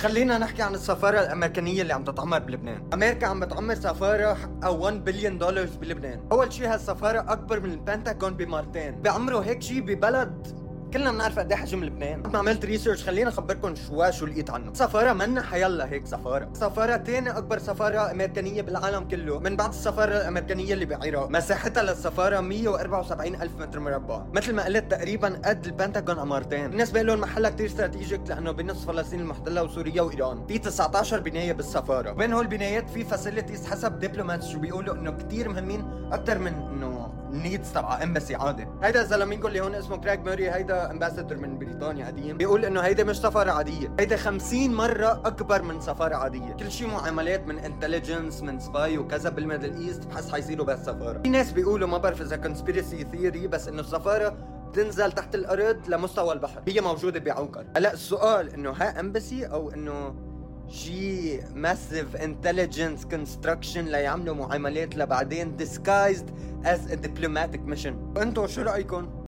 خلينا نحكي عن السفارة الأمريكانية اللي عم تتعمر بلبنان. أمريكا عم بتعمر سفارة حقها 1 بليون دولار بلبنان. أول شي هالسفارة أكبر من البنتاغون بمرتين، بعمروا هيك شي ببلد كلنا بنعرف قد ايه حجم لبنان. لما عملت ريسيرش خلينا اخبركم شو لقيت عنه. سفارة منا حيلا هيك سفارة تاني اكبر سفارة امريكانية بالعالم كله من بعد السفارة الامريكانية اللي بعراق. مساحتها للسفارة 174 الف متر مربع، مثل ما قلت تقريبا قد البنتاغون عمارتين. الناس بيقولوا محلها كتير استراتيجيك لانه بنص فلسطين المحتلة وسوريا وايران. في 19 بناية بالسفارة، وبين هول البنايات في فاسيلتيز حسب دبلوماتس شو بيقولوا انه كتير مهمين اكتر من انه نيدز تبع امباسي عادي. هيدا الزلمينكو اللي هون اسمه كرايغ موري، هيدا امباسادور من بريطانيا قديم، بيقول انه هيدا مش سفارة عادية، هيدا 50 مرة اكبر من سفارة عادية. كل شيء معاملات من انتليجنس من سباي وكذا بالميدل ايست بحس حيصيروا بهالسفارة. في ناس بيقولوا ما بعرف اذا كونسبيرسي ثيوري بس انه السفارة تنزل تحت الارض لمستوى البحر، هي موجودة بعوكر. هلا السؤال انه ها امباسي او انه شي massive intelligence construction ليعملوا معاملات لبعدين disguised as a diplomatic mission. انتو شو رأيكم؟